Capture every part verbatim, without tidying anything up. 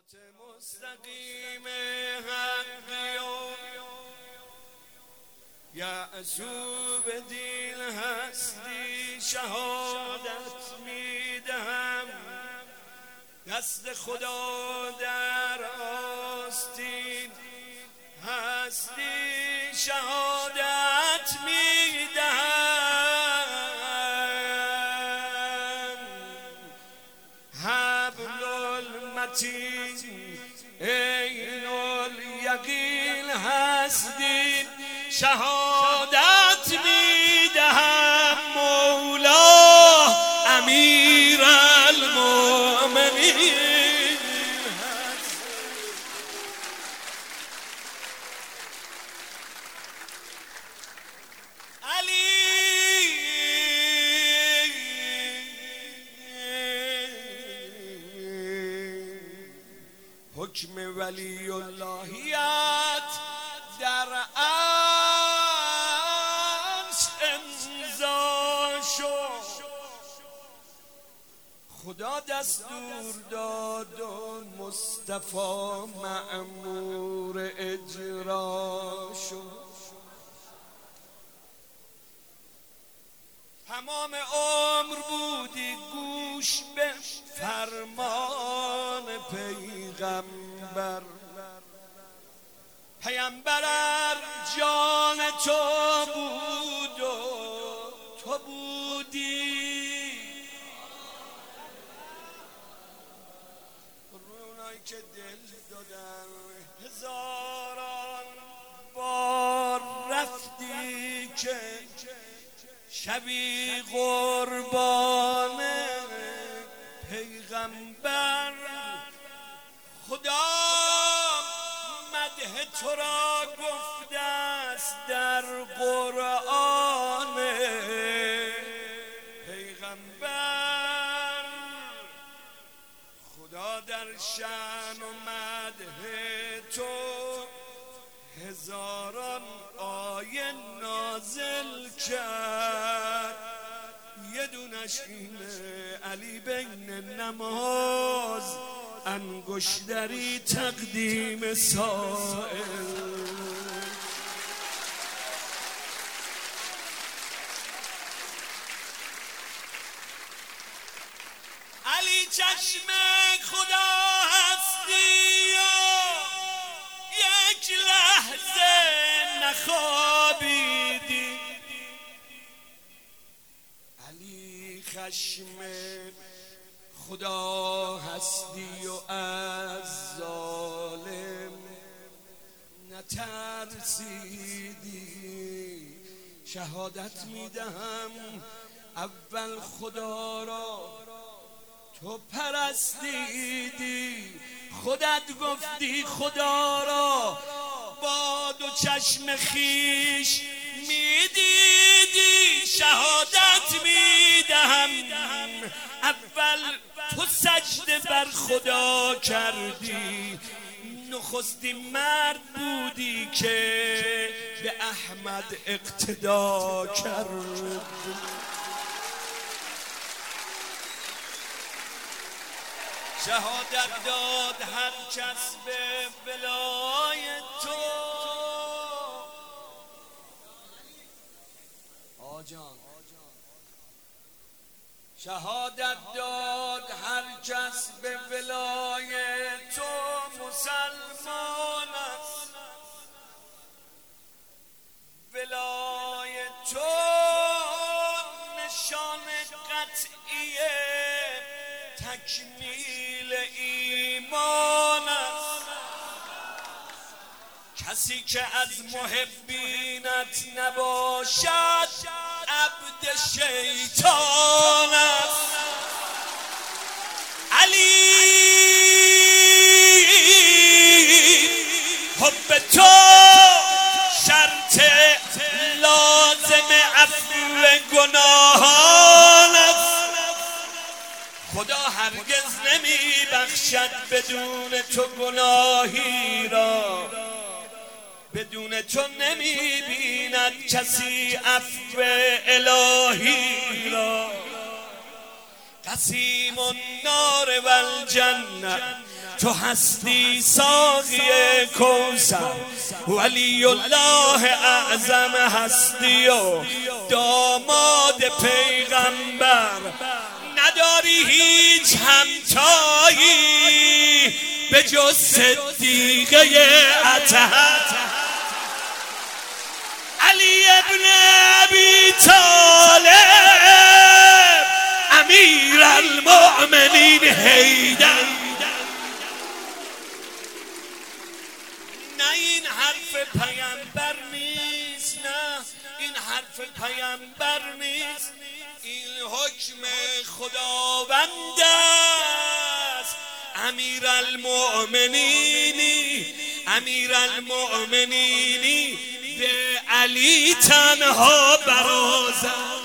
صراط مستقیم حقی و یعصوب دین هستی شهادت میدهم، دست خدا در آستین هستی شهادت میدهم. حبل المتین عین الیقین هستی شهادت میدهم. مولا امیر المؤمنین علی حکم ولی اللهیت در عرش امضا شد. خدا دستور داد و مصطفی مأمور اجرا شد. تمام عمر بودی گوش به فرمان پیغمبر، پیامبر جان تو بود و تو بودی. رونایی که دل دادن هزاران بار رفتی که شبی قربان پیغمبر. خدا مدح تو را گفته است در قرآن پیغمبر. خدا در شأن و مدح تو هزاران آیه نازل کرد. یه دونش اینه علی بین نماز انگشتری تقدیم سائل. علی چشم خدا هستی و یک لحظه نخوابیدی. علی خشم خدا هستی و از ظالم نترسیدی. شهادت میدهم اول خدا را تو پرستیدی. خودت گفتی خدا را با دو چشم خیش میدیدی. شهادت میدهم اول تو سجده بر خدا کردی. نخستی مرد بودی که به احمد اقتدا کرد. شهادت داد هر کس به ولای تو. آجان شهادت داد هر کس به ولای تو مسلمان است. ولای تو نشان قطعی تکمیل ایمان است. کسی که از محبینت نباشد عبد شیطان است. علی حب تو شرط لازم عفو گناهان است. خدا هرگز نمی بخشد بدون تو گناهی را. بدون تو نمی بیند کسی عفو الهی را. قسیم النار والجنه تو هستی ساقی کوثر، ولی الله اعظم هستی و داماد پیغمبر، نداری هیچ همتایی به جز صدیقه اطهر. علی ابن ابی طالب امیر المؤمنین حیدر. نه این حرف پیامبر نیست، نه این حرف پیامبر نیست، این حکم خداوند است. امیر المؤمنینی امیر المؤمنینی به علی تنها برازد.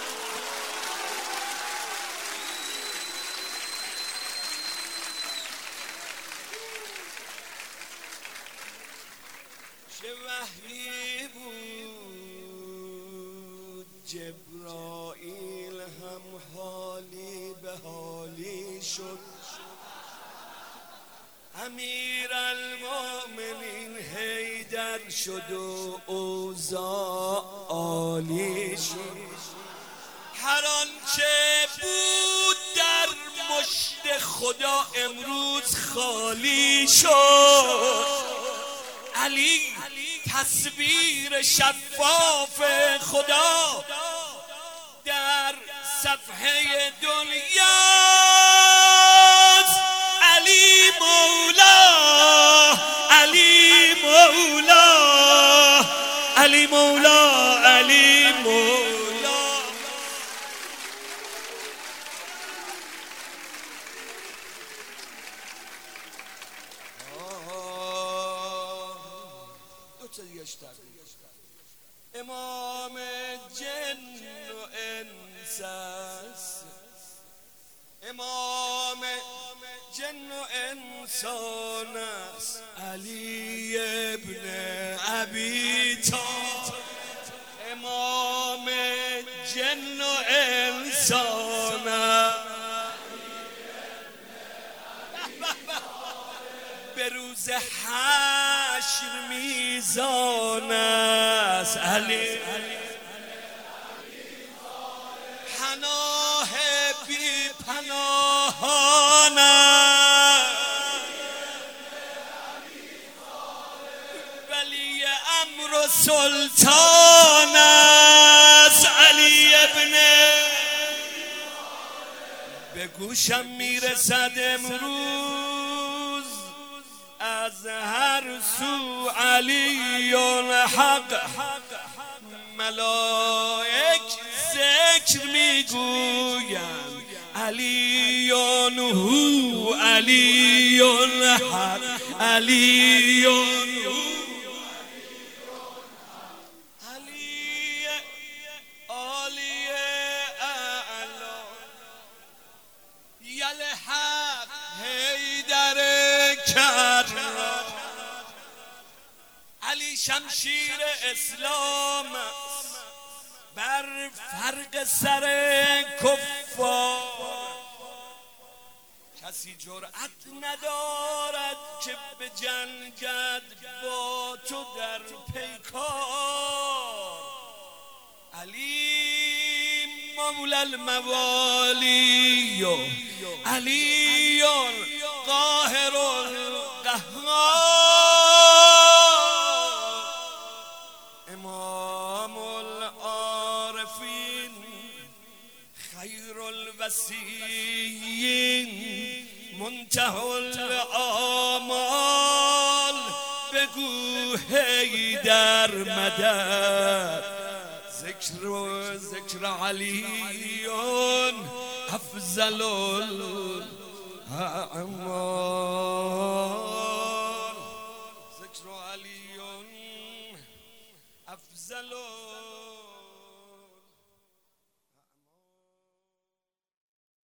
چه وحی بود جبرائیل هم حالی به حالی شد، امیر المؤمنین حیدر شد و اوضاع عالی شد. هر آنچه بود در مشت خدا امروز خالی شد. علی تصویر شفاف خدا در صفحه دنیاست. علی مولا، علی مولا، علی مولا، علی مولا. دو تا دیگه اشتر امام جن و انس است، امام جن و انسان است. علی ابن ابی طالب امام جن و انسان است. به روز حشر میزان است. علی پناه بی پناهان است، ولی امر و سلطان است. علی ابن به گوشم میرسد امروز از هر سو علی حق، ملائک ذکر میگویند علی هو علی حق، علی علی عالی اعلا، یل حق حیدر کرم. علی شمشیر اسلام است بر فرق سر کفار. کسی جرأت ندارد که به جنگد با تو در پیکار. علی مولا الموالی، علی قاهر القهار، امام العارفین خیر الوصیین، منتهی الآمال. بگو حیدر مدد، ذکر و ذکر علی افضل الاعمال.